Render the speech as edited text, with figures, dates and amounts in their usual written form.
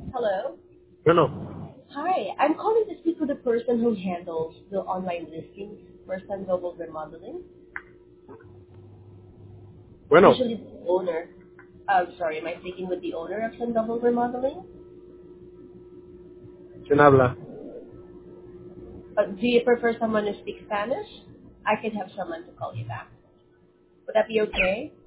Hello. Bueno, Hi, I'm calling to speak with the person who handles the online listings for Sun Double Remodeling. bueno, Usually the owner. Sorry, am I speaking with the owner of Sun Double Remodeling? ¿quién habla? Do you prefer someone who speaks Spanish? I could have someone to call you back. Would that be okay?